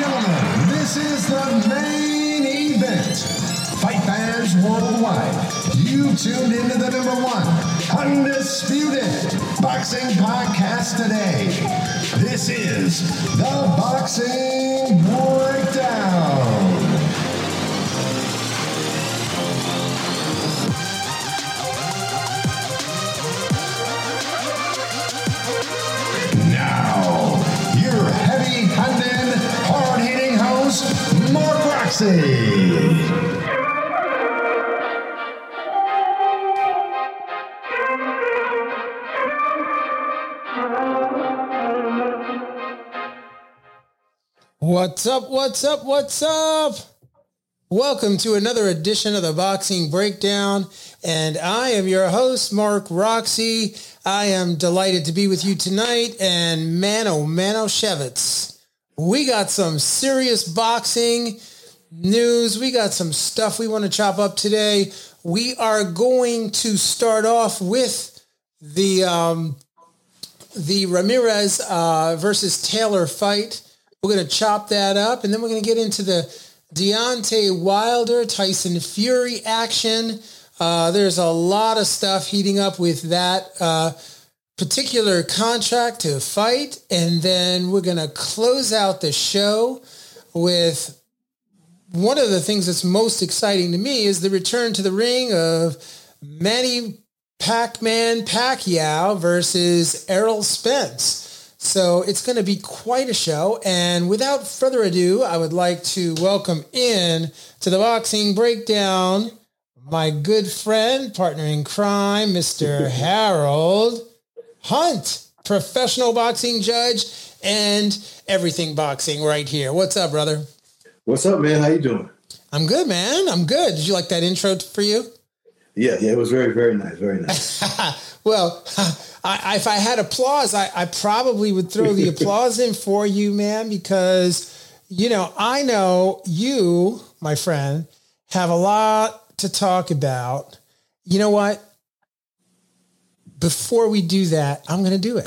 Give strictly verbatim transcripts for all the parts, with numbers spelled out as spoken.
gentlemen, this is the main event. Fight fans worldwide, you tuned into the number one undisputed boxing podcast today. This is the Boxing Breakdown. Now, your heavy-handed, hard-hitting host, Mark Roxy. What's up, what's up, what's up? Welcome to another edition of the Boxing Breakdown, and I am your host, Mark Roxy. I am delighted to be with you tonight, and man, oh man, oh Shevitz, we got some serious boxing news. We got some stuff we want to chop up today. We are going to start off with the um, the Ramirez uh, versus Taylor fight. We're going to chop that up, and then we're going to get into the Deontay Wilder, Tyson Fury action. Uh, there's a lot of stuff heating up with that uh, particular contract to fight, and then we're going to close out the show with one of the things that's most exciting to me is the return to the ring of Manny Pac-Man Pacquiao versus Errol Spence. So it's going to be quite a show. And without further ado, I would like to welcome in to the Boxing Breakdown my good friend, partner in crime, Mister Harold Hunt, professional boxing judge and everything boxing right here. What's up, brother? What's up, man? How you doing? I'm good, man. I'm good. Did you like that intro for you? Yeah, yeah, it was very, very nice, very nice. Well, I, if I had applause, I, I probably would throw the applause in for you, man, because, you know, I know you, my friend, have a lot to talk about. You know what? Before we do that, I'm going to do it.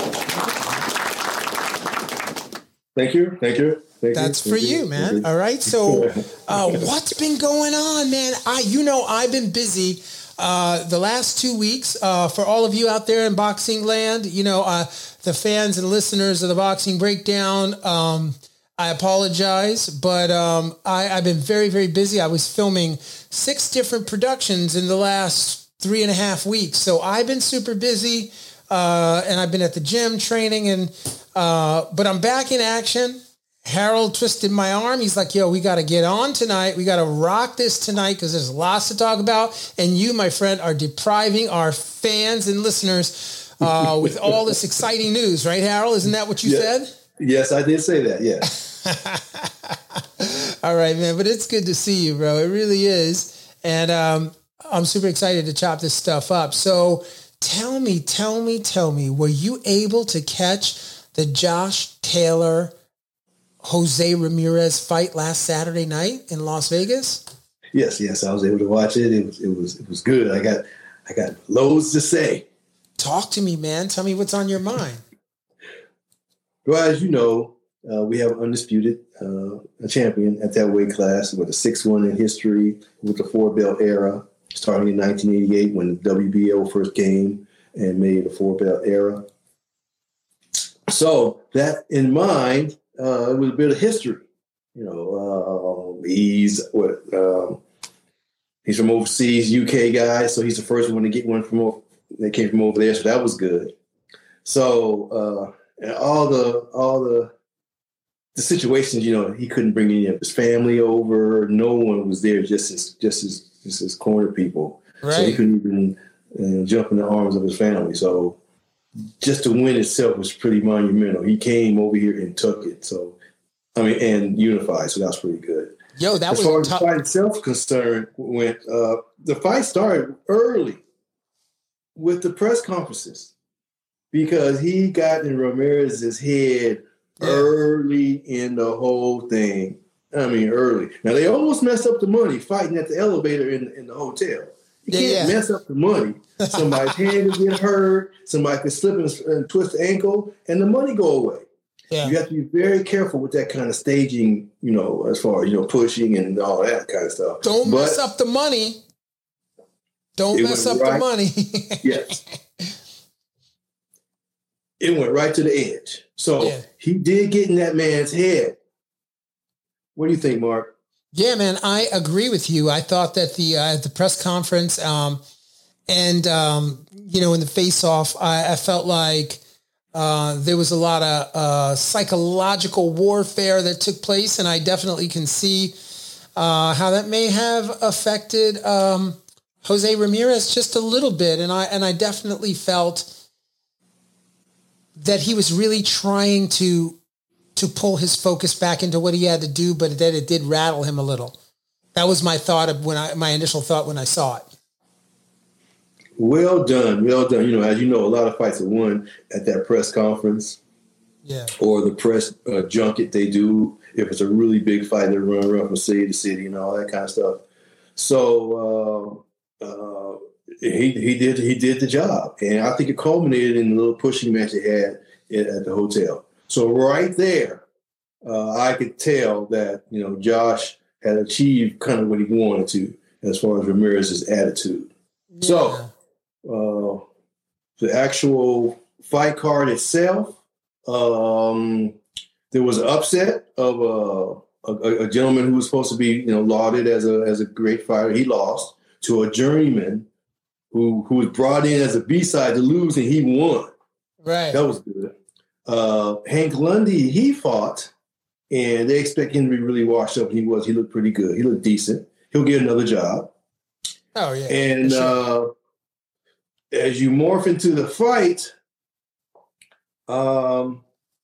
Thank you. Thank you. Thank That's you. for Thank you, you, man. All right. So uh, what's been going on, man? I, you know, I've been busy uh, the last two weeks uh, for all of you out there in boxing land, you know, uh, the fans and listeners of the Boxing Breakdown. Um, I apologize, but um, I, I've been very, very busy. I was filming six different productions in the last three and a half weeks. So I've been super busy uh, and I've been at the gym training and, uh, but I'm back in action. Harold twisted my arm. He's like, yo, we got to get on tonight. We got to rock this tonight because there's lots to talk about. And you, my friend, are depriving our fans and listeners uh, with all this exciting news, right, Harold? Isn't that what you yeah. said? Yes, I did say that. Yeah. All right, man. But it's good to see you, bro. It really is. And um, I'm super excited to chop this stuff up. So tell me, tell me, tell me, were you able to catch the Josh Taylor Jose Ramirez fight last Saturday night in Las Vegas? Yes, yes, I was able to watch it. It was, it was, it was good. I got, I got loads to say. Talk to me, man. Tell me what's on your mind. Well, as you know, uh, we have undisputed uh, a champion at that weight class with a six one in history with the four belt era, starting in nineteen eighty-eight when the W B O first came and made the four belt era. So that in mind. Uh, it was a bit of history, you know. Uh, he's what um, he's from overseas, U K guy, so he's the first one to get one from over, that came from over there. So that was good. So uh, and all the all the the situations, you know, he couldn't bring any of his family over. No one was there, just his just his just his corner people. Right. So he couldn't even uh, jump in the arms of his family. So. Just the win itself was pretty monumental. He came over here and took it. So, I mean, and unified. So that was pretty good. Yo, that as was far as tough. the fight itself concerned, went uh, the fight started early with the press conferences because he got in Ramirez's head yeah. early in the whole thing. I mean, early. Now they almost messed up the money fighting at the elevator in in the hotel. You yeah, can't yeah. mess up the money. Somebody's hand could get hurt. Somebody could slip and, and twist the ankle, and the money go away. Yeah. You have to be very careful with that kind of staging, you know, as far as, you know, pushing and all that kind of stuff. Don't but mess up the money. Don't mess up right, the money. Yes. It went right to the edge. So yeah. He did get in that man's head. What do you think, Mark? Yeah, man, I agree with you. I thought that the uh, the press conference um, and, um, you know, in the face-off, I, I felt like uh, there was a lot of uh, psychological warfare that took place, and I definitely can see uh, how that may have affected um, Jose Ramirez just a little bit. And I and I definitely felt that he was really trying to to pull his focus back into what he had to do, but that it did rattle him a little. That was my thought of when I, my initial thought when I saw it. Well done. Well done. You know, as you know, a lot of fights are won at that press conference. Yeah. Or the press uh, junket they do. If it's a really big fight, they run around from city to city and all that kind of stuff. So, uh, uh, he, he did, he did the job. And I think it culminated in the little pushing match they had at, at the hotel. So right there, uh, I could tell that, you know, Josh had achieved kind of what he wanted to as far as Ramirez's attitude. Yeah. So uh, the actual fight card itself, um, there was an upset of a, a, a gentleman who was supposed to be, you know, lauded as a as a great fighter. He lost to a journeyman who who was brought in as a B-side to lose, and he won. Right. That was good. Uh, Hank Lundy, he fought, and they expect him to be really washed up. He was. He looked pretty good. He looked decent. He'll get another job. Oh, yeah. And sure. uh, as you morph into the fight, um,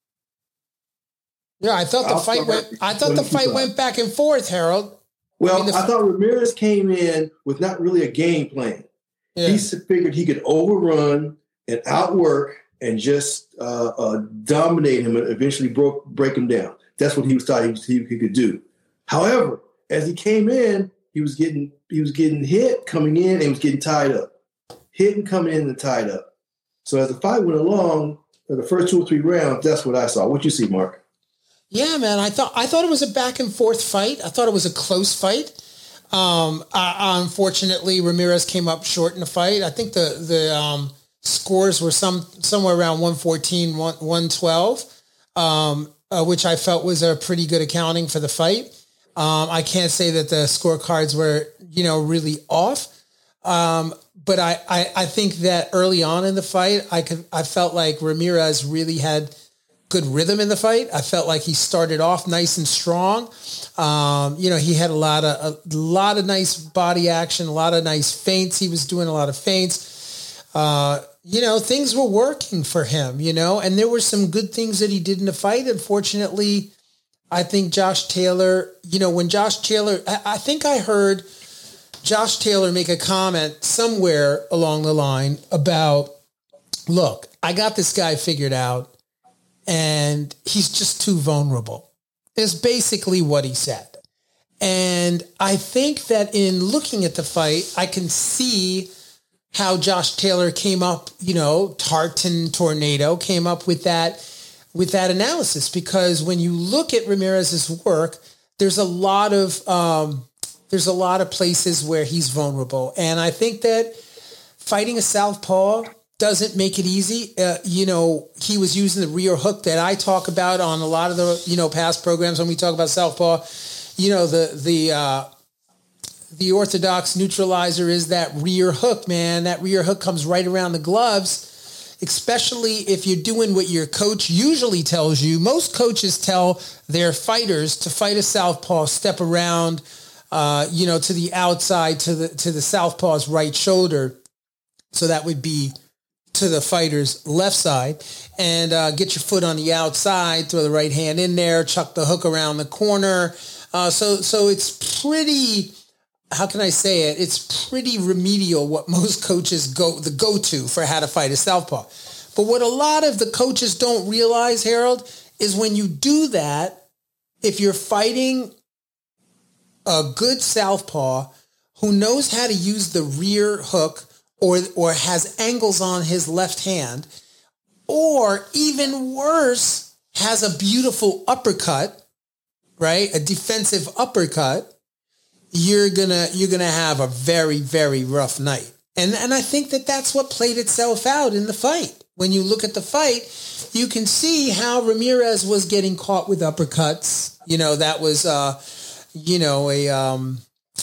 yeah, I thought the I'll fight went. I thought the fight went back and forth, Harold. Well, I, mean, I thought Ramirez came in with not really a game plan. Yeah. He figured he could overrun and outwork and just uh, uh, dominate him and eventually broke, break him down. That's what he was thought he, he, he could do. However, as he came in, he was getting he was getting hit coming in and he was getting tied up. Hit and coming in and tied up. So as the fight went along, for the first two or three rounds, that's what I saw. What you see, Mark? Yeah, man. I thought I thought it was a back and forth fight. I thought it was a close fight. Um, I, unfortunately, Ramirez came up short in the fight. I think the the um, scores were some somewhere around one fourteen, one twelve, um, uh, which I felt was a pretty good accounting for the fight. Um, I can't say that the scorecards were, you know, really off. Um, but I, I, I think that early on in the fight, I could, I felt like Ramirez really had good rhythm in the fight. I felt like he started off nice and strong. Um, you know, he had a lot of, a lot of nice body action, a lot of nice feints. He was doing a lot of feints. Uh, you know, things were working for him, you know, and there were some good things that he did in the fight. Unfortunately, I think Josh Taylor, you know, when Josh Taylor, I, I think I heard Josh Taylor make a comment somewhere along the line about, look, I got this guy figured out and he's just too vulnerable, is basically what he said. And I think that in looking at the fight, I can see how Josh Taylor came up, you know, Tartan Tornado came up with that, with that analysis, because when you look at Ramirez's work, there's a lot of, um, there's a lot of places where he's vulnerable. And I think that fighting a southpaw doesn't make it easy. Uh, you know, he was using the rear hook that I talk about on a lot of the, you know, past programs when we talk about southpaw. You know, the, the, uh, the orthodox neutralizer is that rear hook, man. That rear hook comes right around the gloves, especially if you're doing what your coach usually tells you. Most coaches tell their fighters to fight a southpaw, step around, uh, you know, to the outside, to the, to the southpaw's right shoulder. So that would be to the fighter's left side, and uh, get your foot on the outside, throw the right hand in there, chuck the hook around the corner. Uh, so, so it's pretty, how can I say it? It's pretty remedial what most coaches go, the go-to for how to fight a southpaw. But what a lot of the coaches don't realize, Harold, is when you do that, if you're fighting a good southpaw who knows how to use the rear hook, or or has angles on his left hand, or even worse, has a beautiful uppercut, right? A defensive uppercut, you're gonna you're gonna have a very, very rough night. And and I think that that's what played itself out in the fight. When you look at the fight, you can see how Ramirez was getting caught with uppercuts. You know, that was uh, you know a um,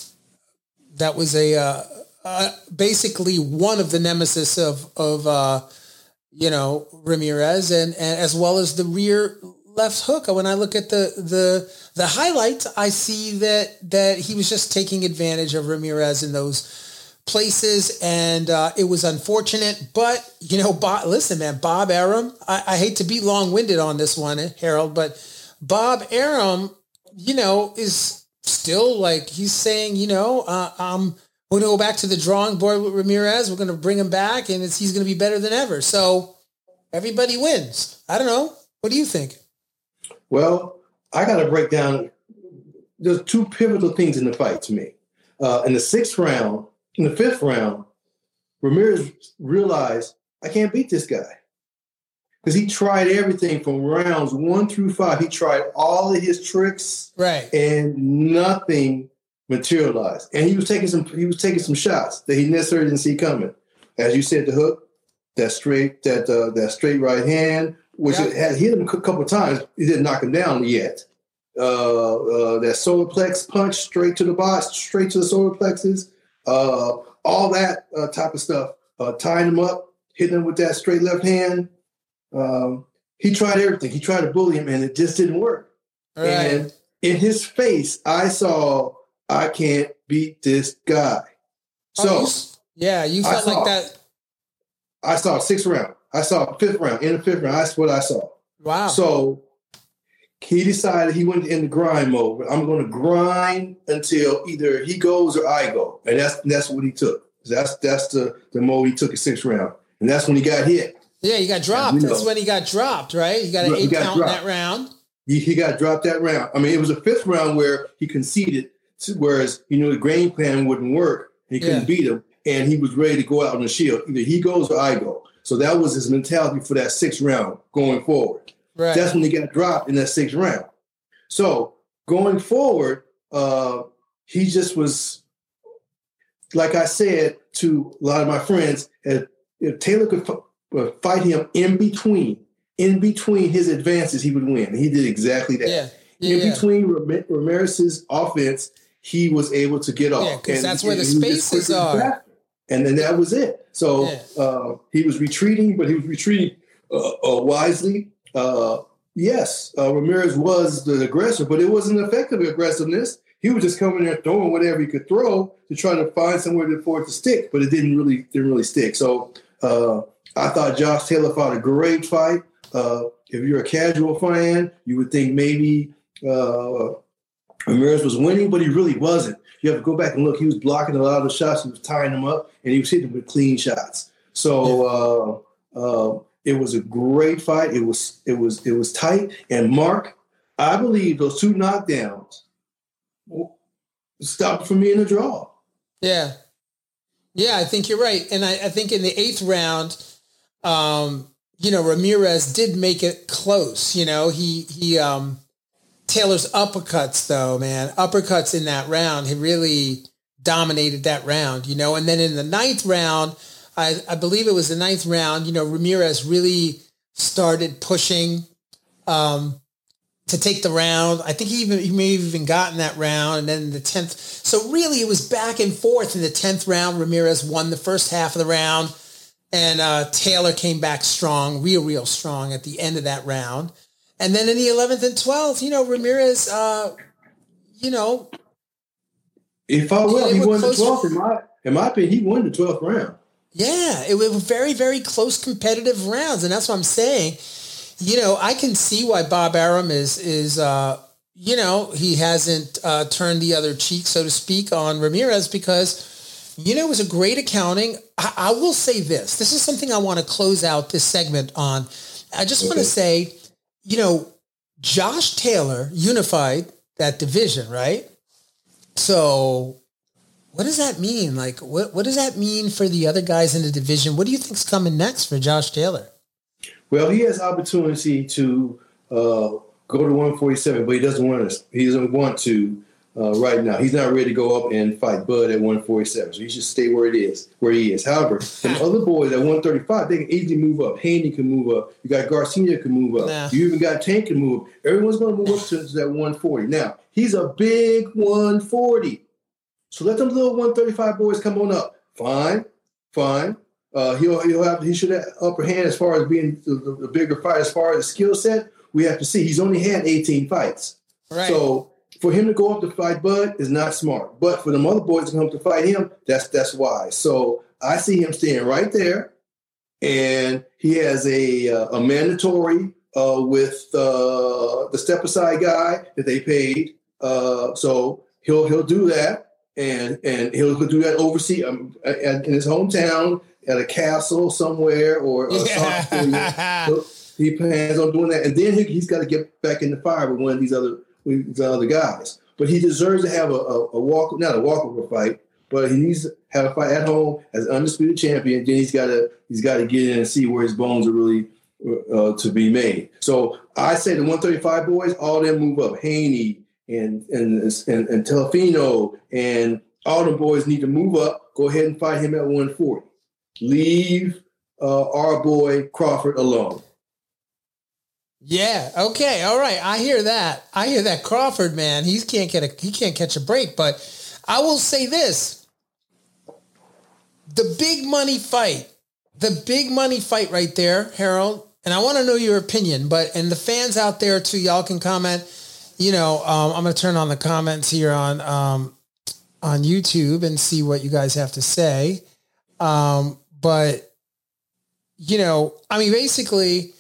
that was a uh, uh, basically one of the nemesis of of uh, you know Ramirez, and, and as well as the rear left hook. When I look at the the the highlights, I see that that he was just taking advantage of Ramirez in those places, and uh, it was unfortunate. But you know, Bob, listen, man, Bob Arum. I, I hate to be long-winded on this one, Harold, but Bob Arum, you know, is still like he's saying, you know, uh, I'm going to go back to the drawing board with Ramirez. We're going to bring him back, and it's, he's going to be better than ever. So everybody wins. I don't know. What do you think? Well, I got to break down. There's two pivotal things in the fight to me. Uh, in the sixth round. In the fifth round, Ramirez realized, I can't beat this guy. Because he tried everything from rounds one through five. He tried all of his tricks, right, and nothing materialized. And he was taking some he was taking some shots that he necessarily didn't see coming. As you said, the hook, that straight, that uh, that straight right hand, which yep. had hit him a couple of times, he didn't knock him down yet. Uh, uh, that solar plex punch straight to the box, straight to the solar plexus. Uh, all that uh, type of stuff, uh, tying him up, hitting him with that straight left hand. Um, he tried everything. He tried to bully him, and it just didn't work. Right. And in his face, I saw, I can't beat this guy. So, oh, you, yeah, you felt saw, like that. I saw sixth round. I saw fifth round. In the fifth round, that's what I saw. Wow. So he decided he went in the grind mode. I'm going to grind until either he goes or I go, and that's that's what he took. That's that's the, the mode he took in sixth round, and that's when he got hit. Yeah, he got dropped. That's when he got dropped, right? He got an eight count in that round. He, he got dropped that round. I mean, it was a fifth round where he conceded, whereas you know the game plan wouldn't work. He couldn't yeah. beat him, and he was ready to go out on the shield. Either he goes or I go. So that was his mentality for that sixth round going forward. Right. That's when he got dropped in that sixth round. So going forward, uh, he just was, like I said to a lot of my friends, if, if Taylor could f- fight him in between, in between his advances, he would win. He did exactly that. Yeah. Yeah, in yeah. between Ram- Ramirez's offense, he was able to get off. Yeah, because that's where the spaces are. And then that was it. So yeah. uh, he was retreating, but he was retreating uh, uh, wisely. Uh, yes, uh, Ramirez was the aggressor, but it wasn't effective aggressiveness. He was just coming there throwing whatever he could throw to try to find somewhere for it to stick, but it didn't really didn't really stick. So uh, I thought Josh Taylor fought a great fight. Uh, if you're a casual fan, you would think maybe uh, Ramirez was winning, but he really wasn't. You have to go back and look. He was blocking a lot of the shots. He was tying them up, and he was hitting them with clean shots. So uh, uh, it was a great fight. It was it was it was tight. And Mark, I believe those two knockdowns stopped for me in the draw. Yeah, yeah, I think you're right. And I, I think in the eighth round, um, you know, Ramirez did make it close. You know, he he. Um, Taylor's uppercuts, though, man, uppercuts in that round, he really dominated that round, you know. And then in the ninth round, I, I believe it was the ninth round, you know, Ramirez really started pushing um, to take the round. I think he even he may have even gotten that round. And then the tenth. So really, it was back and forth in the tenth round. Ramirez won the first half of the round, and uh, Taylor came back strong, real, real strong at the end of that round. And then in the eleventh and twelfth, you know, Ramirez, uh, you know. He fought well. He won the twelfth. In my, in my opinion, he won the twelfth round. Yeah, it was very, very close competitive rounds. And that's what I'm saying. You know, I can see why Bob Arum is, is uh, you know, he hasn't uh, turned the other cheek, so to speak, on Ramirez because, you know, it was a great accounting. I, I will say this. This is something I want to close out this segment on. I just okay. want to say, you know, Josh Taylor unified that division, right? So what does that mean? Like, what, what does that mean for the other guys in the division? What do you think's coming next for Josh Taylor? Well, he has opportunity to uh, go to one forty-seven, but he doesn't want to. He doesn't want to uh, right now. He's not ready to go up and fight Bud at one forty-seven. So he should stay where it is, where he is. However, the other boys at one thirty-five, they can easily move up. Haney can move up. You got Garcia can move up. Nah. You even got Tank can move up. Everyone's going to move up to that one forty. Now he's a big one forty. So let them little one thirty-five boys come on up. Fine, fine. Uh, he'll he'll have he should have upper hand as far as being the, the, the bigger fight. As far as the skill set, we have to see. He's only had eighteen fights. Right. So for him to go up to fight Bud is not smart. But for the other boys to come to fight him, that's that's wise. So I see him staying right there, and he has a uh, a mandatory uh, with uh, the step aside guy that they paid. Uh, so he'll he'll do that. And and he'll do that overseas um, in his hometown at a castle somewhere or a yeah. so he plans on doing that. And then he, he's got to get back in the fire with one of these other with these other guys. But he deserves to have a, a, a walk, not a walkover fight, but he needs to have a fight at home as undisputed champion. Then he's got to he's got to get in and see where his bones are really uh, to be made. So I say the one thirty-five boys, all them move up. Haney. And and and, and Telefino and all the boys need to move up. Go ahead and fight him at one forty. Leave uh, our boy Crawford alone. Yeah. Okay. All right. I hear that. I hear that Crawford, man. He can't get a he can't catch a break. But I will say this: the big money fight, the big money fight right there, Harold. And I want to know your opinion. But and the fans out there too, y'all can comment. You know, um, I'm going to turn on the comments here on um, on YouTube and see what you guys have to say. Um, but, you know, I mean, basically,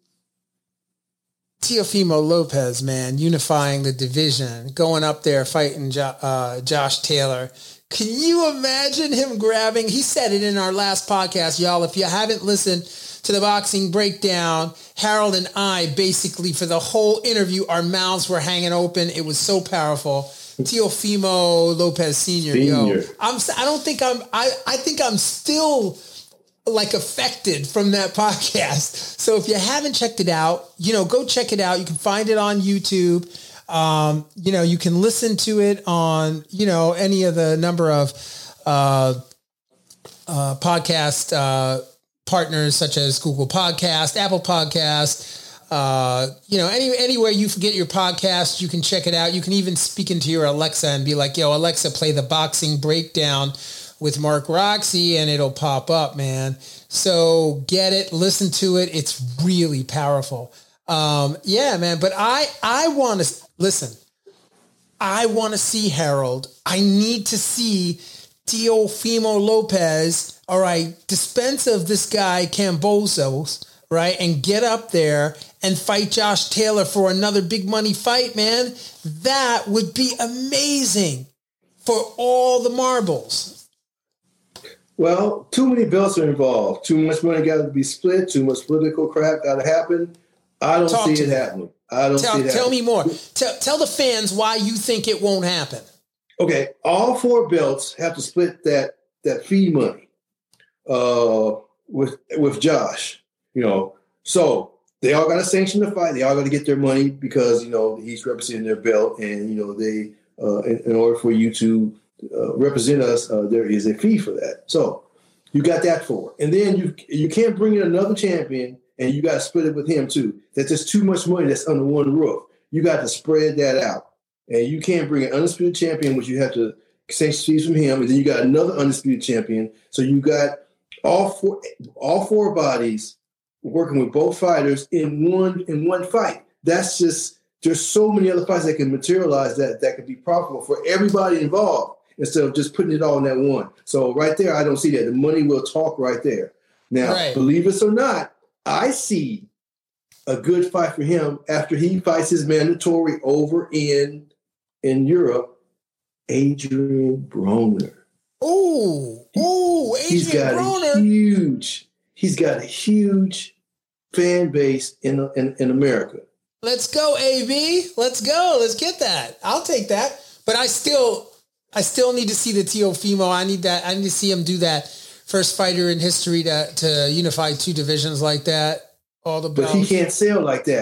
Teofimo Lopez, man, unifying the division, going up there, fighting jo- uh, Josh Taylor. Can you imagine him grabbing? He said it in our last podcast, y'all. If you haven't listened to the Boxing Breakdown, Harold and I basically for the whole interview, our mouths were hanging open. It was so powerful. Teofimo Lopez Senior, Senior. Yo, I'm. I don't think I'm. I. I think I'm still like affected from that podcast. So if you haven't checked it out, you know, go check it out. You can find it on YouTube. Um, you know, you can listen to it on, you know, any of the number of uh, uh, podcast uh, partners such as Google Podcast, Apple Podcast, uh, you know, any anywhere you forget your podcast, you can check it out. You can even speak into your Alexa and be like, yo, Alexa, play the Boxing Breakdown with Mark Roxy, and it'll pop up, man. So get it, listen to it. It's really powerful. Um, yeah, man. But I, I want to listen, I want to see Harold. I need to see Teofimo Lopez. All right. Dispense of this guy, Cambosos, right. And get up there and fight Josh Taylor for another big money fight, man. That would be amazing for all the marbles. Well, too many belts are involved. Too much money got to be split. Too much political crap got to happen. I don't Talk see it me. happening. I don't tell, see it Tell happening. me more. Tell, tell the fans why you think it won't happen. Okay, all four belts have to split that that fee money uh, with with Josh. You know, so they all got to sanction the fight. They all got to get their money because you know he's representing their belt, and you know they uh, in, in order for you to uh, represent us, uh, there is a fee for that. So you got that for, and then you you can't bring in another champion. And you got to split it with him, too. That's just too much money that's under one roof. You got to spread that out. And you can't bring an undisputed champion, which you have to sanction fees from him. And then you got another undisputed champion. So you got all four all four bodies working with both fighters in one in one fight. That's just, there's so many other fights that can materialize that that could be profitable for everybody involved instead of just putting it all in that one. So right there, I don't see that. The money will talk right there. Now, right. Believe it or not, I see a good fight for him after he fights his mandatory over in in Europe, Adrian Broner. Oh, oh, Adrian he's got Broner. A huge, he's got a huge fan base in, in in America. Let's go, A B. Let's go. Let's get that. I'll take that. But I still, I still need to see the Teofimo. I need that. I need to see him do that. First fighter in history to, to unify two divisions like that. All the belts. But he can't sell like that.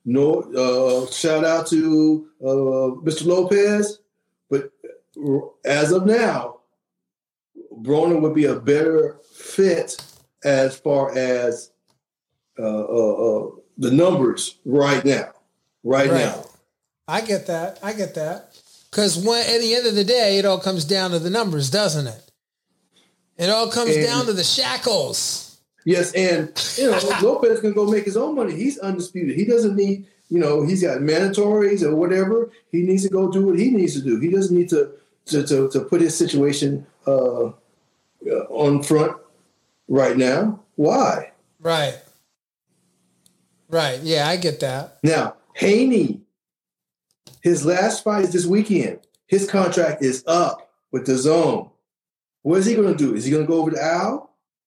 no, uh, shout out to uh, Mister Lopez. But as of now, Broner would be a better fit as far as uh, uh, uh, the numbers right now. Right, right now. I get that. I get that. Because at the end of the day, it all comes down to the numbers, doesn't it? It all comes and, down to the shackles. Yes, and you know Lopez can go make his own money. He's undisputed. He doesn't need, you know, he's got mandatories or whatever. He needs to go do what he needs to do. He doesn't need to to to, to put his situation uh, on front right now. Why? Right. Right. Yeah, I get that. Now, Haney, his last fight is this weekend. His contract is up with the Zone. What is he going to do? Is he going to go over to Al?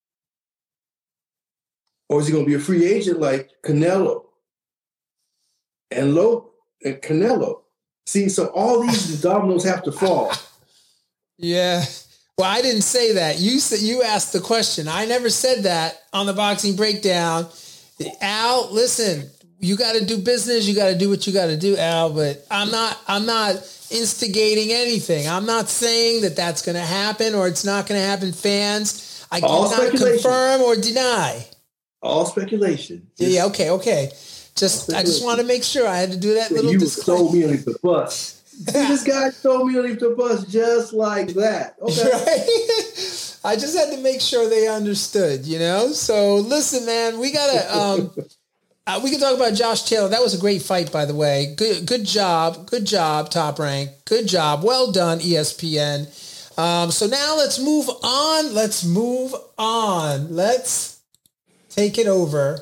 Or is he going to be a free agent like Canelo and Lo and Canelo? See, so all these dominoes have to fall. Yeah. Well, I didn't say that. You said you asked the question. I never said that on the Boxing Breakdown. Al, listen, you got to do business. You got to do what you got to do, Al. But I'm not. I'm not instigating anything. I'm not saying that that's going to happen or it's not going to happen. Fans, I cannot confirm or deny. All speculation. Just, yeah. Okay. Okay. Just I just want to make sure I had to do that little. You throw me underneath the bus. This guy throw me underneath the bus just like that. Okay. Right? I just had to make sure they understood, you know? So listen, man, we got to, um, uh, we can talk about Josh Taylor. That was a great fight, by the way. Good, good job. Good job, Top Rank. Good job. Well done, E S P N. Um, so now let's move on. Let's move on. Let's take it over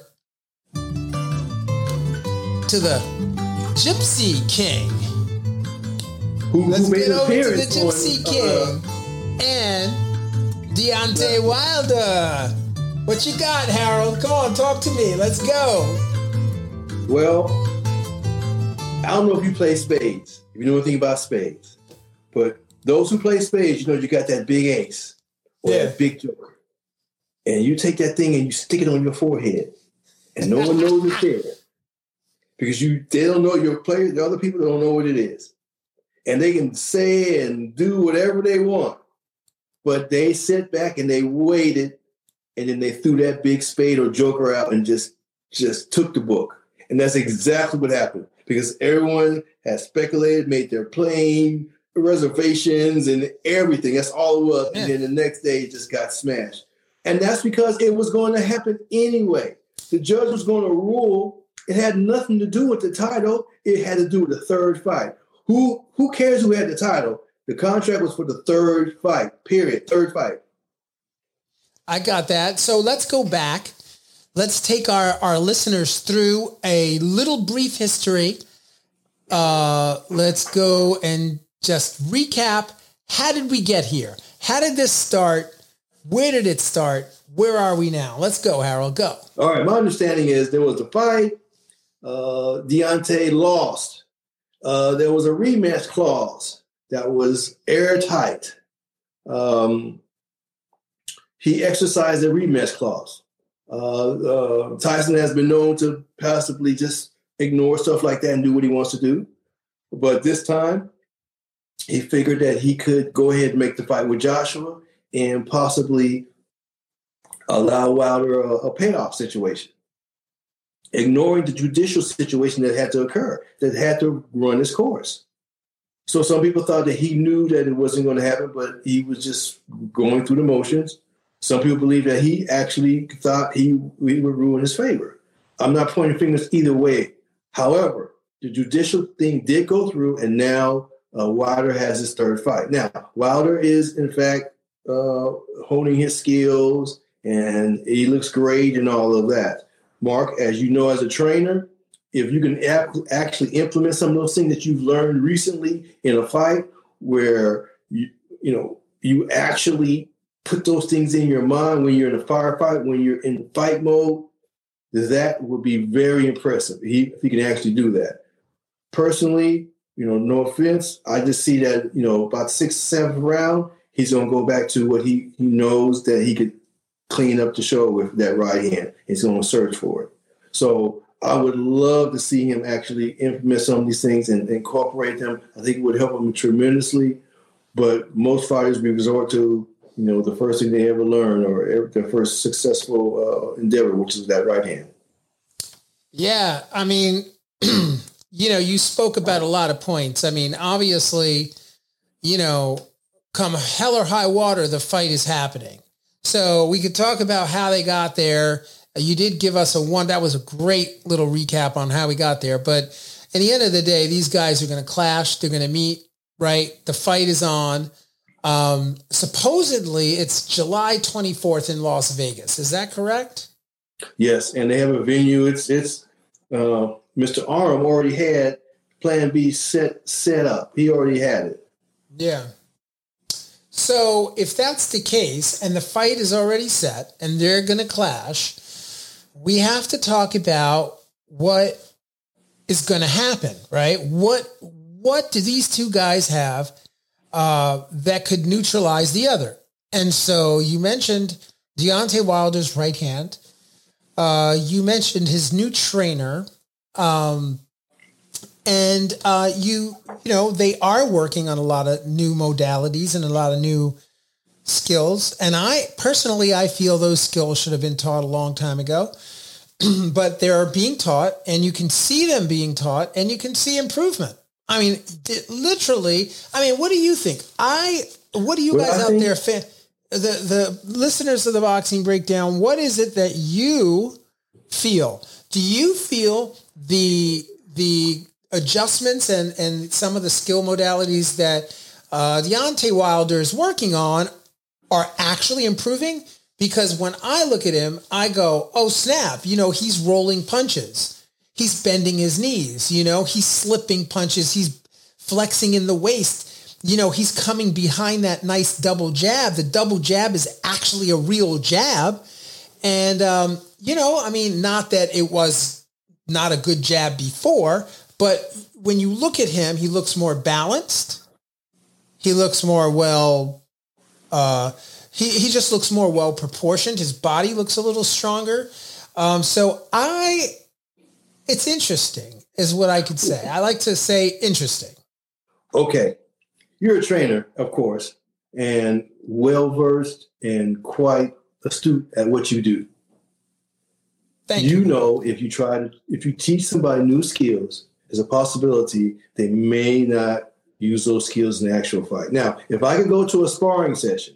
to the Gypsy King. Who, Let's who made get an over to the appearance Gypsy on, King uh, and Deontay Wilder. What you got, Harold? Come on, talk to me. Let's go. Well, I don't know if you play spades, if you know anything about spades, but those who play spades, you know you got that big ace or Yeah. that big joker. And you take that thing and you stick it on your forehead, and no one knows it's there. Because you they don't know your player, the other people don't know what it is. And they can say and do whatever they want. But they sit back and they waited, and then they threw that big spade or joker out and just, just took the book. And that's exactly what happened. Because everyone has speculated, made their plane reservations and everything. That's all it was. Yeah. And then the next day it just got smashed. And that's because it was going to happen anyway. The judge was going to rule. It had nothing to do with the title. It had to do with the third fight. Who who cares who had the title? The contract was for the third fight, period. Third fight. I got that. So let's go back. Let's take our, our listeners through a little brief history. Uh, let's go and just recap. How did we get here? How did this start? Where did it start? Where are we now? Let's go, Harold. Go. All right. My understanding is there was a fight. Uh, Deontay lost. Uh, there was a rematch clause that was airtight. Um, he exercised a rematch clause. Uh, uh, Tyson has been known to passively just ignore stuff like that and do what he wants to do. But this time, he figured that he could go ahead and make the fight with Joshua and possibly allow Wilder a, a payoff situation, ignoring the judicial situation that had to occur, that had to run its course. So some people thought that he knew that it wasn't going to happen, but he was just going through the motions. Some people believe that he actually thought he, he would ruin his favor. I'm not pointing fingers either way. However, the judicial thing did go through, and now uh, Wilder has his third fight. Now, Wilder is, in fact, uh, honing his skills, and he looks great and all of that. Mark, as you know, as a trainer, if you can ap- actually implement some of those things that you've learned recently in a fight where, you, you know, you actually put those things in your mind when you're in a firefight, when you're in fight mode, that would be very impressive he, if he can actually do that. Personally, you know, no offense, I just see that, you know, about sixth, seventh round, he's going to go back to what he, he knows that he could clean up the show with that right hand. He's going to search for it. So I would love to see him actually implement some of these things and incorporate them. I think it would help him tremendously. But most fighters we resort to, you know, the first thing they ever learn or their first successful uh, endeavor, which is that right hand. Yeah, I mean, you know, you spoke about a lot of points. I mean, obviously, you know, come hell or high water, the fight is happening. So we could talk about how they got there. You did give us a one. That was a great little recap on how we got there. But at the end of the day, these guys are going to clash. They're going to meet, right? The fight is on. Um, supposedly, it's July twenty-fourth in Las Vegas. Is that correct? Yes, and they have a venue. It's it's uh, Mister Arm already had Plan B set set up. He already had it. Yeah. So if that's the case, and the fight is already set, and they're going to clash, we have to talk about what is going to happen, right? What what do these two guys have uh, that could neutralize the other? And so you mentioned Deontay Wilder's right hand. Uh, you mentioned his new trainer, um, and uh, you you know they are working on a lot of new modalities and a lot of new skills. And I personally, I feel those skills should have been taught a long time ago, but they are being taught, and you can see them being taught, and you can see improvement. I mean, literally. I mean, what do you think? I what do you well, guys I out think- there? Fa- The the listeners of the Boxing Breakdown, what is it that you feel? Do you feel the the adjustments and, and some of the skill modalities that uh, Deontay Wilder is working on are actually improving? Because when I look at him, I go, oh, snap, you know, he's rolling punches. He's bending his knees, you know, he's slipping punches. He's flexing in the waist. You know, he's coming behind that nice double jab. The double jab is actually a real jab. And, um, you know, I mean, not that it was not a good jab before, but when you look at him, he looks more balanced. He looks more well, uh, he, he just looks more well proportioned. His body looks a little stronger. Um, so I, it's interesting is what I could say. I like to say interesting. Okay. You're a trainer, of course, and well-versed and quite astute at what you do. Thank you you. know, if you try to, if you teach somebody new skills, there's a possibility they may not use those skills in the actual fight. Now, if I could go to a sparring session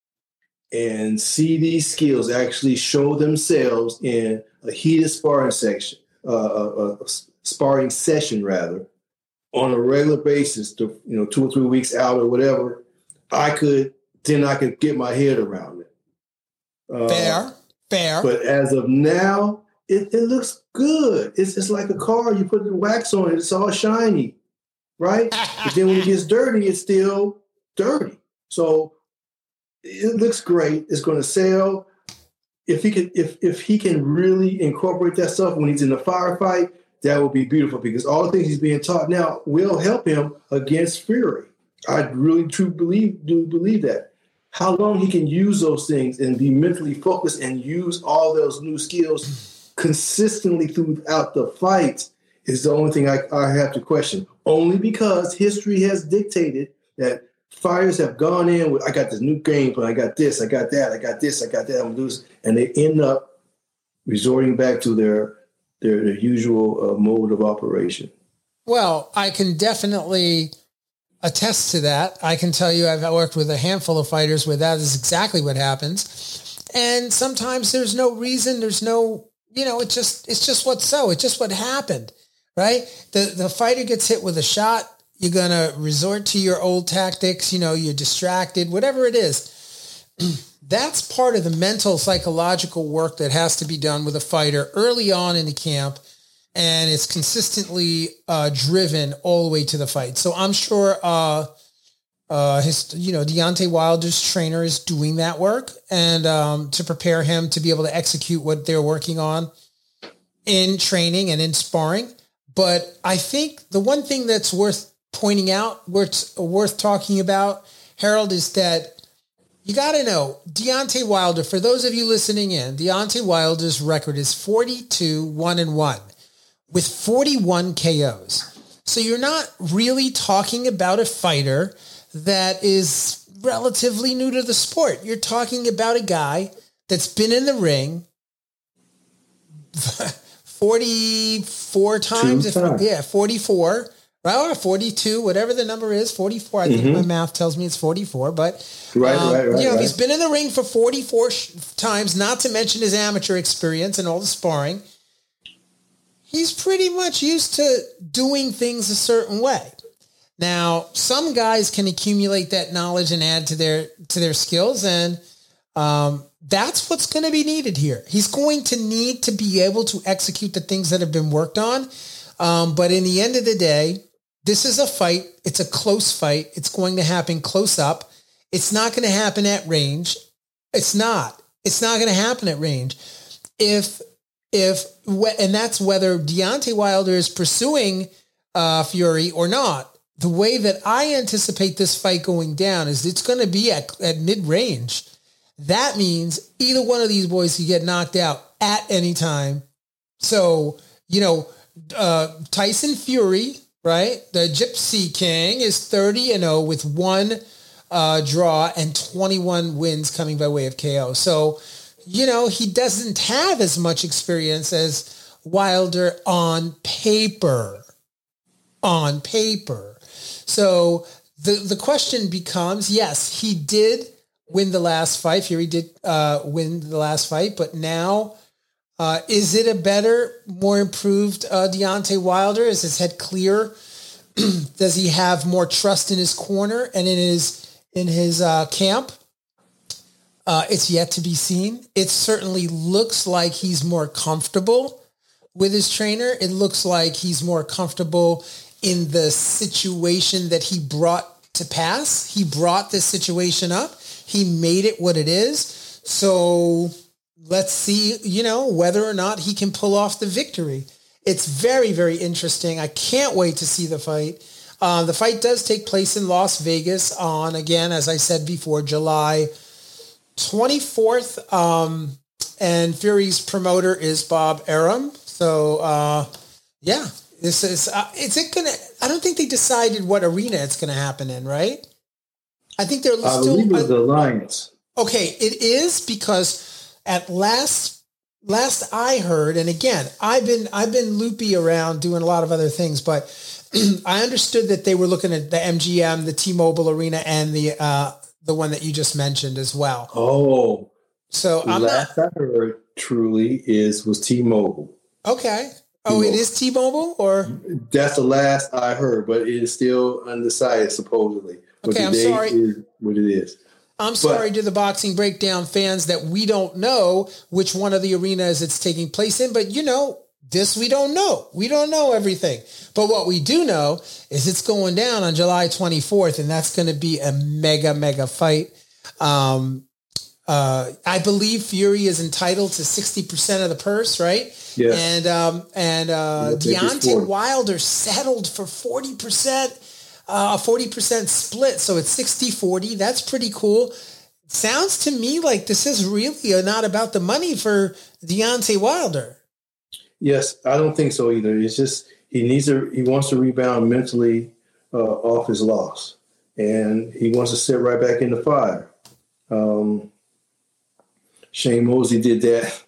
and see these skills actually show themselves in a heated sparring section, uh, a, a sparring session rather, on a regular basis, to, you know, two or three weeks out or whatever, I could, then I could get my head around it. Uh, Fair, fair. But as of now, it, it looks good. It's it's like a car. You put the wax on it, it's all shiny, right? But then when it gets dirty, it's still dirty. So it looks great. It's going to sell. If he can, if if he can really incorporate that stuff when he's in a firefight, that would be beautiful, because all the things he's being taught now will help him against Fury. I really truly believe do believe that. How long he can use those things and be mentally focused and use all those new skills consistently throughout the fight is the only thing I, I have to question. Only because history has dictated that fighters have gone in with, I got this new game plan, I got this, I got that, I got this, I got that, I'm going to do this, and they end up resorting back to their Their, their usual uh, mode of operation. Well, I can definitely attest to that. I can tell you I've worked with a handful of fighters where that is exactly what happens. And sometimes there's no reason, there's no, you know, it's just, it's just what's so, it's just what happened, right? The, the fighter gets hit with a shot. You're going to resort to your old tactics. You know, you're distracted, whatever it is. That's part of the mental, psychological work that has to be done with a fighter early on in the camp, and it's consistently uh, driven all the way to the fight. So I'm sure uh, uh, his, you know, Deontay Wilder's trainer is doing that work, and um, to prepare him to be able to execute what they're working on in training and in sparring. But I think the one thing that's worth pointing out, worth worth talking about, Harold, is that you got to know, Deontay Wilder, for those of you listening in, Deontay Wilder's record is forty-two, one and one. with forty-one K Os. So you're not really talking about a fighter that is relatively new to the sport. You're talking about a guy that's been in the ring forty-four times. If, yeah, forty-four, or forty-two, whatever the number is, forty-four. I think mm-hmm. my math tells me it's forty-four, but right, um, right, right, you know, right. he's been in the ring for forty-four sh- times, not to mention his amateur experience and all the sparring. He's pretty much used to doing things a certain way. Now, some guys can accumulate that knowledge and add to their to their skills, and um, that's what's going to be needed here. He's going to need to be able to execute the things that have been worked on. Um, but in the end of the day, this is a fight. It's a close fight. It's going to happen close up. It's not going to happen at range. It's not. It's not going to happen at range. If if and that's whether Deontay Wilder is pursuing uh, Fury or not. The way that I anticipate this fight going down is it's going to be at, at mid-range. That means either one of these boys can get knocked out at any time. So, you know, uh, Tyson Fury, right? The Gypsy King is thirty and oh with one uh, draw and twenty-one wins coming by way of K O. So, you know, he doesn't have as much experience as Wilder on paper. On paper. So the, the question becomes, yes, he did win the last fight. Fury did uh, win the last fight, but now uh, is it a better, more improved uh, Deontay Wilder? Is his head clear? Does he have more trust in his corner and in his in his uh, camp? Uh, it's yet to be seen. It certainly looks like he's more comfortable with his trainer. It looks like he's more comfortable in the situation that he brought to pass. He brought this situation up. He made it what it is. So let's see, you know, whether or not he can pull off the victory. It's very, very interesting. I can't wait to see the fight. Uh, the fight does take place in Las Vegas on, again, as I said before, July twenty-fourth. Um, and Fury's promoter is Bob Arum. So, uh, yeah. This is, uh, is it going to, I don't think they decided what arena it's going to happen in, right? I think they're I still. I believe it's the Alliance. Okay, it is because at last, last I heard, and again, I've been, I've been loopy around doing a lot of other things, but I understood that they were looking at the M G M, the T-Mobile Arena, and the, uh, the one that you just mentioned as well. Oh, so I'm last not, I heard truly is was T-Mobile. Okay. Oh, it is T-Mobile, or that's the last I heard, but it is still undecided supposedly. But okay, I'm today sorry. Is what it is. I'm sorry but, to the Boxing Breakdown fans that we don't know which one of the arenas it's taking place in, but you know, this we don't know. We don't know everything. But what we do know is it's going down on July twenty-fourth, and that's going to be a mega, mega fight. Um, uh, I believe Fury is entitled to sixty percent of the purse, right? Yeah. And um, and uh, Deontay Wilder settled for forty percent, uh, a forty percent split. So it's sixty forty. That's pretty cool. Sounds to me like this is really not about the money for Deontay Wilder. Yes, I don't think so either. It's just he needs to, he wants to rebound mentally uh, off his loss, and he wants to sit right back in the fire. Um, Shane Mosley did that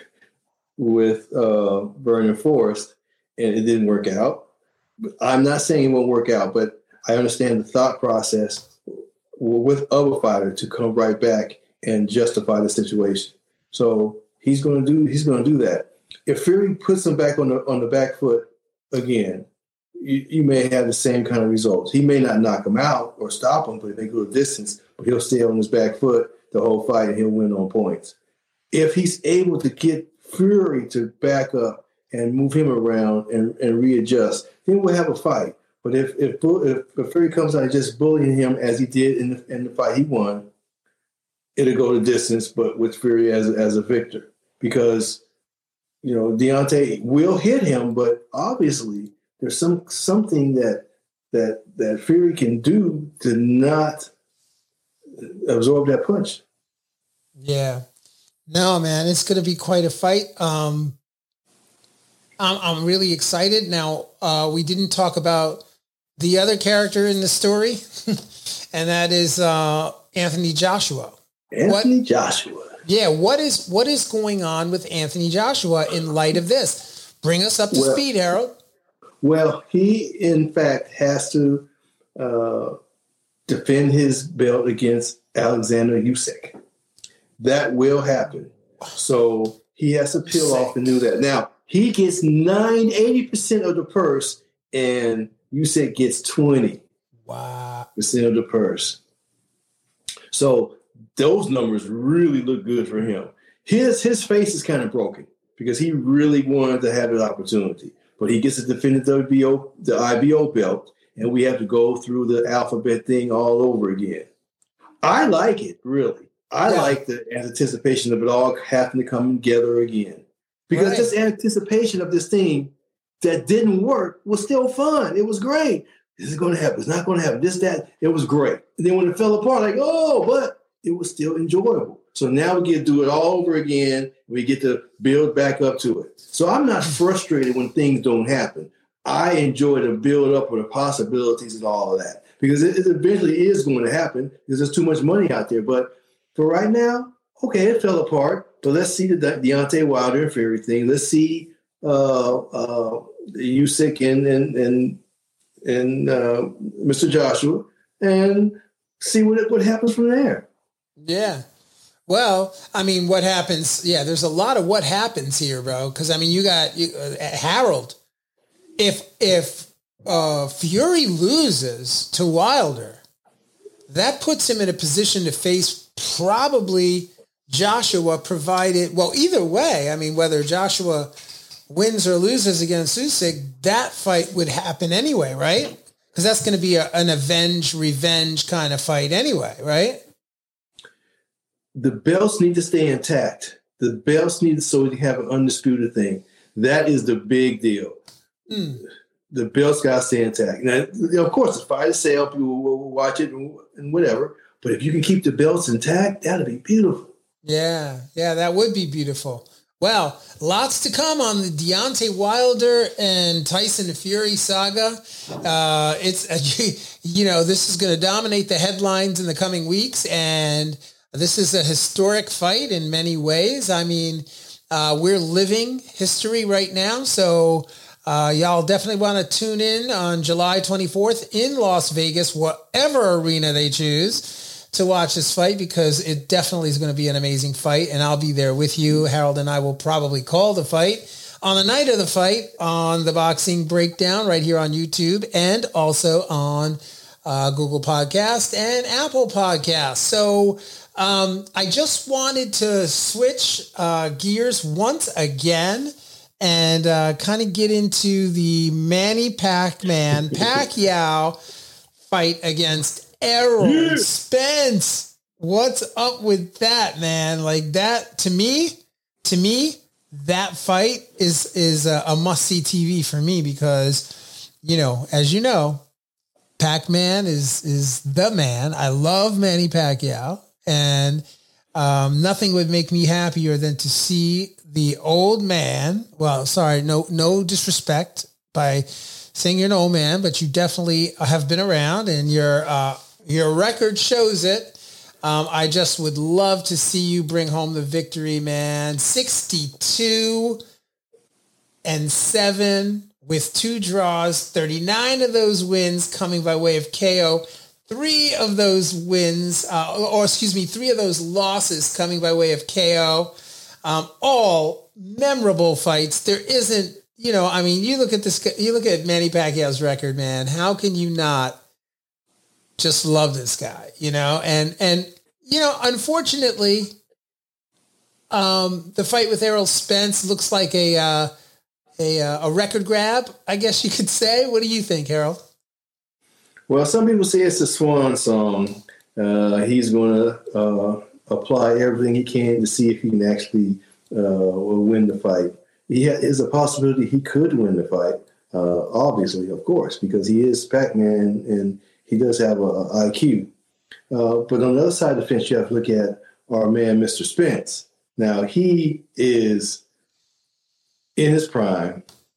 with uh, Vernon Forrest, and it didn't work out. I'm not saying it won't work out, but I understand the thought process with other fighters to come right back and justify the situation. So he's going to do he's going to do that. If Fury puts him back on the on the back foot again, you, you may have the same kind of results. He may not knock him out or stop him, but if they go a distance, but he'll stay on his back foot the whole fight and he'll win on points. If he's able to get Fury to back up and move him around and, and readjust, then we'll have a fight. But if if, if if Fury comes out and just bullying him as he did in the in the fight he won, it'll go the distance, but with Fury as as a victor. Because, you know, Deontay will hit him, but obviously there's some something that that that Fury can do to not absorb that punch. Yeah. No, man, it's going to be quite a fight. Um, I'm, I'm really excited. Now, uh, we didn't talk about the other character in the story, and that is uh, Anthony Joshua. Anthony what, Joshua. Yeah, what is what is going on with Anthony Joshua in light of this? Bring us up to well, speed, Harold. Well, he, in fact, has to uh, defend his belt against Alexander Usyk. That will happen. So he has to peel off and do that. Now, he gets nine, eighty percent of the purse, and Usyk gets twenty wow. percent of the purse. So those numbers really look good for him. His, his face is kind of broken because he really wanted to have that opportunity. But he gets to defend the W B O, the I B O belt, and we have to go through the alphabet thing all over again. I like it, really. I yeah. like the anticipation of it all having to come together again. Because right. this anticipation of this thing that didn't work was still fun. It was great. This is going to happen. It's not going to happen. This, that. It was great. And then when it fell apart, like, oh, but it was still enjoyable. So now we get to do it all over again. We get to build back up to it. So I'm not frustrated when things don't happen. I enjoy the build up of the possibilities and all of that because it, it eventually is going to happen because there's too much money out there. But for right now, okay, it fell apart. But let's see the De- Deontay Wilder and Fury thing. Let's see uh, uh, Usyk and and and, and uh, Mister Joshua and see what it, what happens from there. Yeah. Well, I mean, what happens? Yeah, there's a lot of what happens here, bro. Because I mean, you got you, uh, Harold. If if uh, Fury loses to Wilder, that puts him in a position to face probably Joshua. Provided, well, either way, I mean, whether Joshua wins or loses against Usyk, that fight would happen anyway, right? Because that's going to be a, an avenge, revenge kind of fight anyway, right? The belts need to stay intact. The belts need to, so we can have an undisputed thing. That is the big deal. Mm. The belts got to stay intact. Now, of course, the fight is sale, people will watch it and, and whatever. But if you can keep the belts intact, that'd be beautiful. Yeah, yeah, that would be beautiful. Well, lots to come on the Deontay Wilder and Tyson Fury saga. Uh, it's, you know, this is going to dominate the headlines in the coming weeks, and this is a historic fight in many ways. I mean, uh, we're living history right now. So uh, y'all definitely want to tune in on July twenty-fourth in Las Vegas, whatever arena they choose to watch this fight, because it definitely is going to be an amazing fight. And I'll be there with you. Harold and I will probably call the fight on the night of the fight on the Boxing Breakdown right here on YouTube and also on uh, Google Podcast and Apple Podcast. So Um, I just wanted to switch uh, gears once again and uh, kind of get into the Manny Pacman Pacquiao fight against Errol yeah. Spence. What's up with that, man? Like that, to me, to me, that fight is is a, a must-see T V for me because, you know, as you know, Pac-Man is is the man. I love Manny Pacquiao. And um, nothing would make me happier than to see the old man. Well, sorry, no, no disrespect by saying you're an old man, but you definitely have been around, and your uh, your record shows it. Um, I just would love to see you bring home the victory, man. sixty-two and seven with two draws, thirty-nine of those wins coming by way of K O. Three of those wins, uh, or excuse me, three of those losses coming by way of K O, um, all memorable fights. There isn't, you know, I mean, you look at this, you look at Manny Pacquiao's record, man. How can you not just love this guy, you know? And, and, you know, unfortunately, um, the fight with Errol Spence looks like a, uh, a, a record grab, I guess you could say. What do you think, Harold? Well, some people say it's a swan song. Uh, he's going to uh, apply everything he can to see if he can actually uh, win the fight. He ha- is a possibility he could win the fight, uh, obviously, of course, because he is Pac-Man and he does have a, a I Q. Uh, but on the other side of the fence, you have to look at our man, Mister Spence. Now, he is in his prime.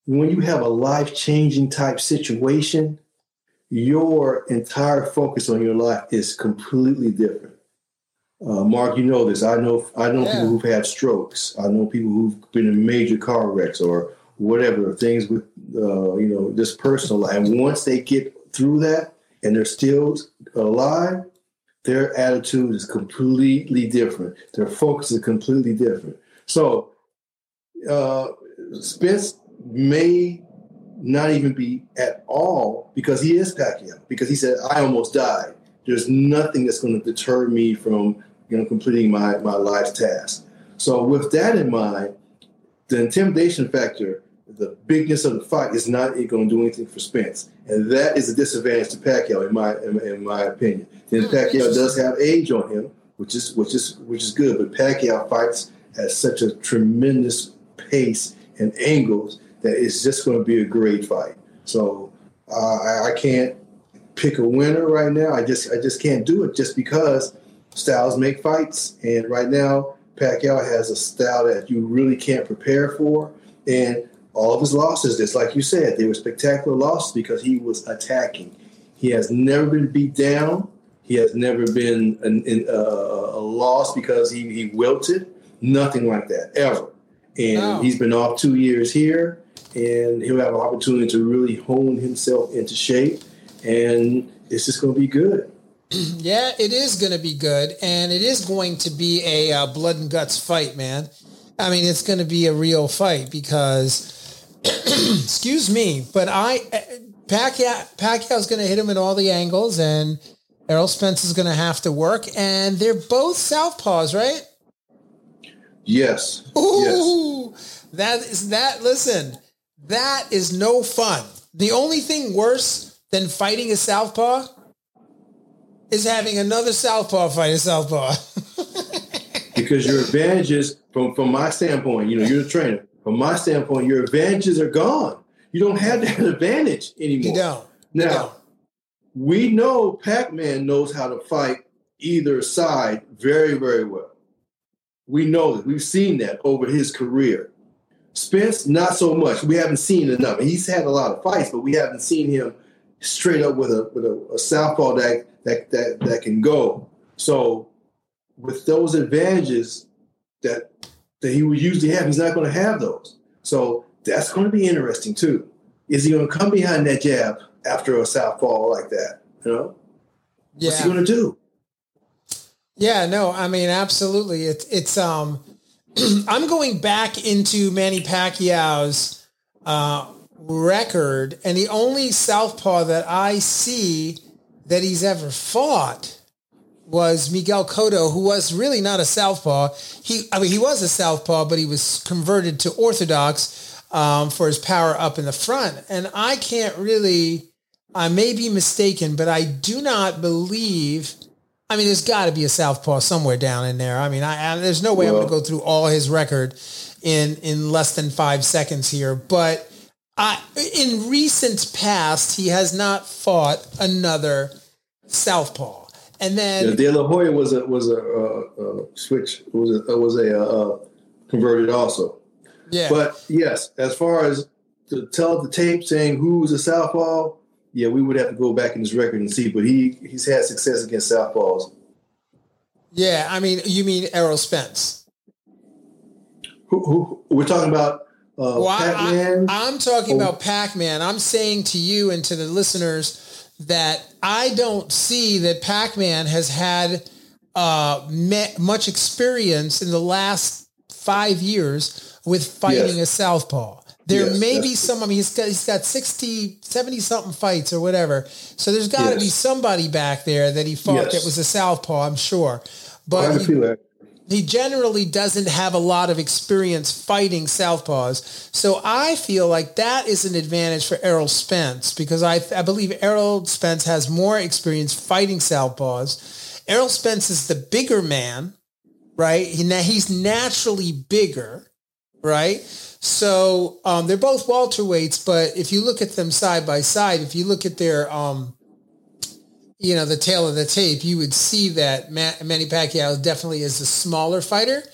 when you have a life-changing type situation, your entire focus on your life is completely different. Uh, Mark, you know this. I know I know yeah. people who've had strokes. I know people who've been in major car wrecks or whatever, things with, uh, you know, this personal life. And once they get through that and they're still alive, their attitude is completely different. Their focus is completely different. So uh, Spence may not even be at all because he is Pacquiao, because he said, I almost died. There's nothing that's going to deter me from, you know, completing my, my life's task. So with that in mind, the intimidation factor, the bigness of the fight is not going to do anything for Spence. And that is a disadvantage to Pacquiao, in my in, in my opinion. Then Pacquiao does have age on him, which is which is which is good, but Pacquiao fights at such a tremendous pace and angles that it's just going to be a great fight. So uh, I, I can't pick a winner right now. I just I just can't do it just because styles make fights, and right now Pacquiao has a style that you really can't prepare for, and all of his losses, just like you said, they were spectacular losses because he was attacking. He has never been beat down. He has never been an, an, uh, a loss because he, he wilted. Nothing like that, ever. And no. He's been off two years here, and he'll have an opportunity to really hone himself into shape, and it's just going to be good. Yeah, it is going to be good, and it is going to be a uh, blood and guts fight, man. I mean, it's going to be a real fight because... excuse me, but I Pacquiao Pacquiao's going to hit him in all the angles, and Errol Spence is going to have to work, and they're both southpaws, right? Yes. Ooh, yes. that is that. Listen, that is no fun. The only thing worse than fighting a southpaw is having another southpaw fight a southpaw. Because your advantages, from from my standpoint, you know, you're the trainer. From my standpoint, your advantages are gone. You don't have that advantage anymore. You don't. Now, you don't. we know Pac-Man knows how to fight either side very, very well. We know that. We've seen that over his career. Spence, not so much. We haven't seen enough. He's had a lot of fights, but we haven't seen him straight up with a with a, a southpaw that, that that that can go. So, with those advantages that that he would usually have, he's not going to have those. So that's going to be interesting too. Is he going to come behind that jab after a southpaw like that? You know, yeah. What's he going to do? Yeah, no, I mean, absolutely. It's it's um, I'm going back into Manny Pacquiao's uh, record, and the only southpaw that I see that he's ever fought was Miguel Cotto, who was really not a southpaw. He, I mean, he was a southpaw, but he was converted to orthodox um, for his power up in the front. And I can't really, I may be mistaken, but I do not believe, I mean, there's got to be a southpaw somewhere down in there. I mean, I, I, there's no way well, I'm going to go through all his record in, in less than five seconds here. But I, in recent past, he has not fought another southpaw. And then yeah, De La Hoya was a was a uh, uh, switch was a was a uh, converted also. Yeah. But yes, as far as to tell the tape saying who's a southpaw, yeah, we would have to go back in his record and see. But he he's had success against southpaws. Yeah, I mean, you mean Errol Spence? Who, who we're talking about? Uh, well, Pac-Man? I, I'm talking oh. about Pac-Man. I'm saying to you and to the listeners that I don't see that Pac-Man has had uh, me- much experience in the last five years with fighting yes. a southpaw. There yes, may be some, I mean, he's got, he's got sixty, seventy something fights or whatever. So there's got to yes. be somebody back there that he fought yes. that was a southpaw, I'm sure. But I feel that. He generally doesn't have a lot of experience fighting southpaws. So I feel like that is an advantage for Errol Spence because I, I believe Errol Spence has more experience fighting southpaws. Errol Spence is the bigger man, right? He, he's naturally bigger, right? So um, they're both welterweights, but if you look at them side by side, if you look at their um, you know, the tail of the tape, you would see that Manny Pacquiao definitely is a smaller fighter.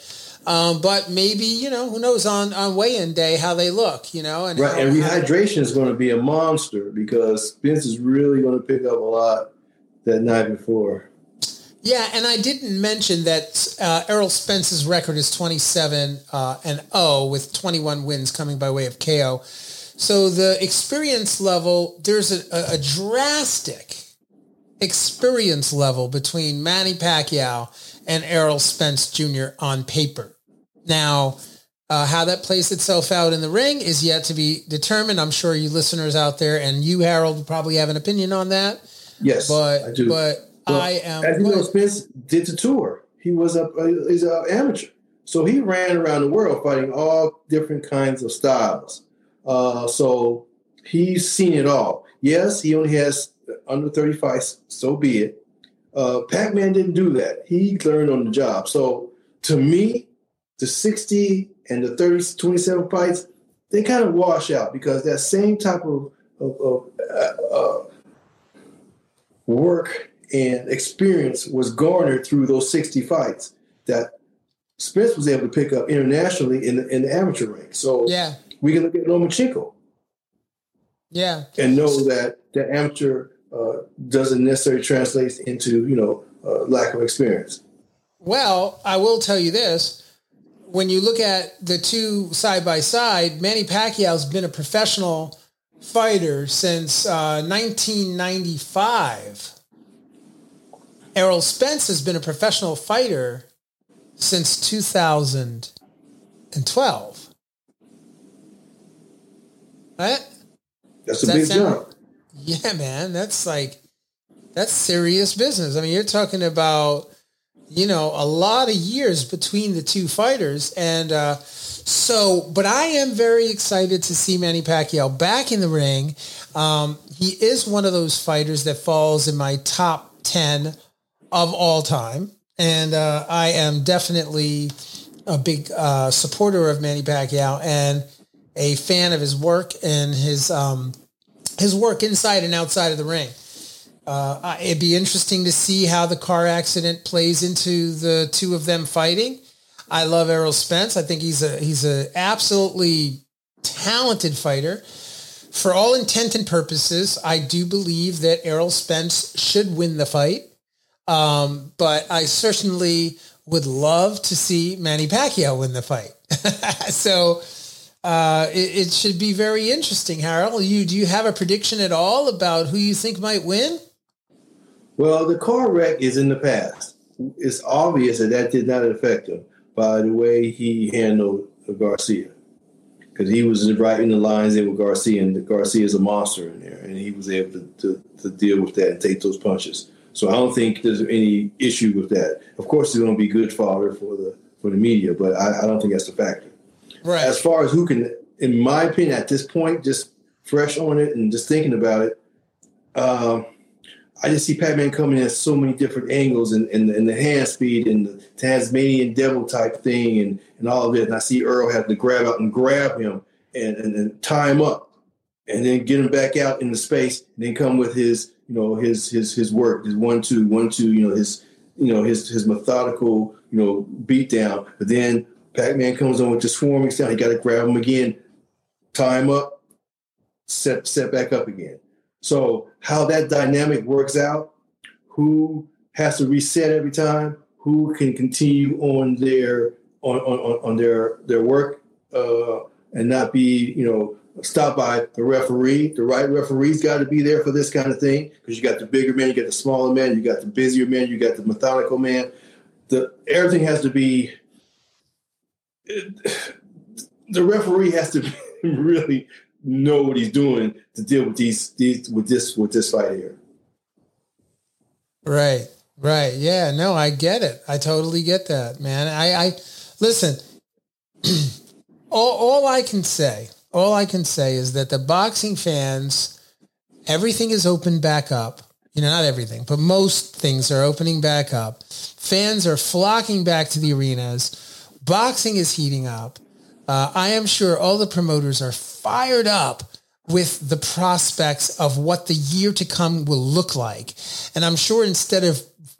Um, but maybe, you know, who knows on, on weigh-in day how they look, you know. And right, how, and rehydration is going to be a monster because Spence is really going to pick up a lot that night before. Yeah, and I didn't mention that uh, Errol Spence's record is twenty-seven uh, and oh with twenty-one wins coming by way of K O. So the experience level, there's a, a, a drastic experience level between Manny Pacquiao and Errol Spence Junior on paper. Now, uh, how that plays itself out in the ring is yet to be determined. I'm sure you listeners out there and you, Harold, probably have an opinion on that. Yes, but I do. But well, I am. As you know, Spence did the tour. He was a he's an amateur, so he ran around the world fighting all different kinds of styles. Uh, so he's seen it all. Yes, he only has under thirty fights. So be it. Uh, Pac-Man didn't do that. He learned on the job. So to me, the sixty and the thirty, twenty-seven fights, they kind of wash out because that same type of, of, of uh, uh, work and experience was garnered through those sixty fights that Spence was able to pick up internationally in the, in the amateur rank. So yeah. we can look at Lomachenko. Yeah. And know that the amateur uh, doesn't necessarily translate into, you know, uh, lack of experience. Well, I will tell you this. When you look at the two side by side, Manny Pacquiao's been a professional fighter since uh, nineteen ninety-five. Errol Spence has been a professional fighter since two thousand twelve. Right? That's a Does big that sound- jump. Yeah, man, that's like, that's serious business. I mean, you're talking about, you know, a lot of years between the two fighters. And uh, so, but I am very excited to see Manny Pacquiao back in the ring. Um, he is one of those fighters that falls in my top ten of all time. And uh, I am definitely a big uh, supporter of Manny Pacquiao and a fan of his work and his um, his work inside and outside of the ring. Uh, it'd be interesting to see how the car accident plays into the two of them fighting. I love Errol Spence. I think he's a he's a absolutely talented fighter. For all intent and purposes, I do believe that Errol Spence should win the fight. Um, but I certainly would love to see Manny Pacquiao win the fight. so uh, it, it should be very interesting, Harold. You do you have a prediction at all about who you think might win? Well, the car wreck is in the past. It's obvious that that did not affect him by the way he handled Garcia. Because he was right in the lines there with Garcia, and Garcia is a monster in there, and he was able to, to, to deal with that and take those punches. So I don't think there's any issue with that. Of course, it's going to be good fodder for the for the media, but I, I don't think that's the factor. Right. As far as who can, in my opinion, at this point, just fresh on it and just thinking about it, um, I just see Pac-Man coming at so many different angles and, and, and the hand speed and the Tasmanian devil type thing and, and all of it. And I see Earl have to grab out and grab him and, and, and tie him up and then get him back out in the space and then come with his, you know, his his his work, his one, two, one, two, you know, his, you know, his his methodical, you know, beat down. But then Pac-Man comes on with the swarming style. You got to grab him again, tie him up, set set back up again. So how that dynamic works out, who has to reset every time, who can continue on their on on, on their their work uh, and not be, you know, stopped by the referee. The right referee's got to be there for this kind of thing because you got the bigger man, you got the smaller man, you got the busier man, you got the methodical man. The everything has to be. The referee has to really know what he's doing to deal with these, these with this with this fight here. Right, right, yeah, no, I get it. I totally get that, man. I, I listen. all, all I can say, all I can say is that the boxing fans, everything is opened back up. You know, not everything, but most things are opening back up. Fans are flocking back to the arenas. Boxing is heating up. Uh, I am sure all the promoters are fired up with the prospects of what the year to come will look like. And I'm sure instead of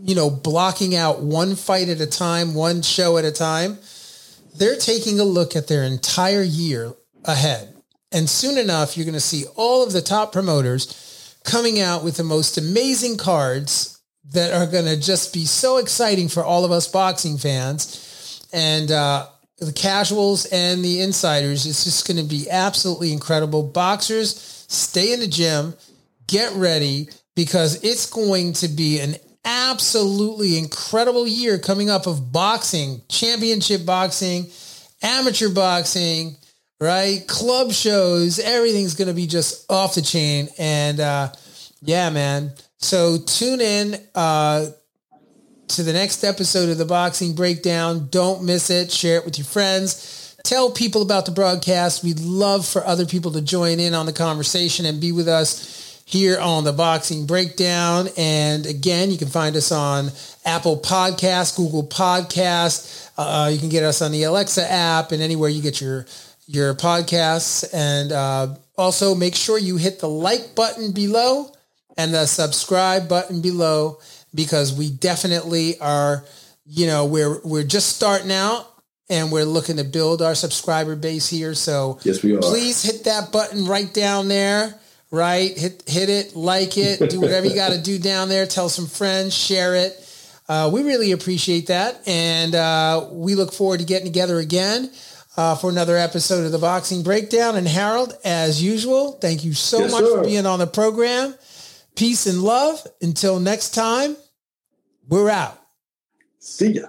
you know, blocking out one fight at a time, one show at a time. They're taking a look at their entire year ahead. And soon enough, you're going to see all of the top promoters coming out with the most amazing cards that are going to just be so exciting for all of us boxing fans. And uh, the casuals and the insiders, it's just going to be absolutely incredible. Boxers, stay in the gym, get ready, because it's going to be an absolutely incredible year coming up of boxing, championship boxing, amateur boxing, right? Club shows, everything's going to be just off the chain. And uh, yeah, man. So tune in uh, to the next episode of the Boxing Breakdown. Don't miss it. Share it with your friends. Tell people about the broadcast. We'd love for other people to join in on the conversation and be with us here on the Boxing Breakdown. And again, you can find us on Apple Podcasts, Google Podcasts. Uh, you can get us on the Alexa app and anywhere you get your, your podcasts. And uh, also make sure you hit the like button below and the subscribe button below, because we definitely are, you know, we're, we're just starting out and we're looking to build our subscriber base here. So yes, we are. Please hit that button right down there. Right. Hit, hit it, like it, do whatever you got to do down there. Tell some friends, share it. Uh, we really appreciate that. And uh, we look forward to getting together again uh, for another episode of the Boxing Breakdown. And Harold, as usual, thank you so yes, much sir. for being on the program. Peace and love. Until next time, we're out. See ya.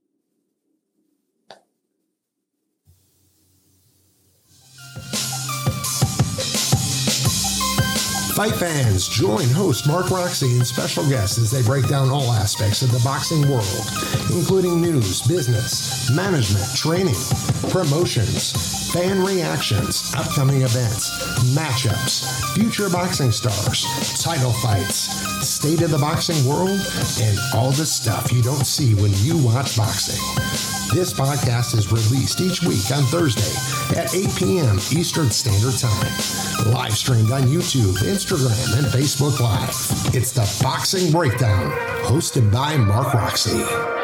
Fight fans, join host Mark Roxy and special guests as they break down all aspects of the boxing world, including news, business, management, training, promotions, fan reactions, upcoming events, matchups, future boxing stars, title fights, state of the boxing world, and all the stuff you don't see when you watch boxing. This podcast is released each week on Thursday at eight p.m. Eastern Standard Time. Live streamed on YouTube, Instagram, and Facebook Live. It's the Boxing Breakdown, hosted by Mark Roxy.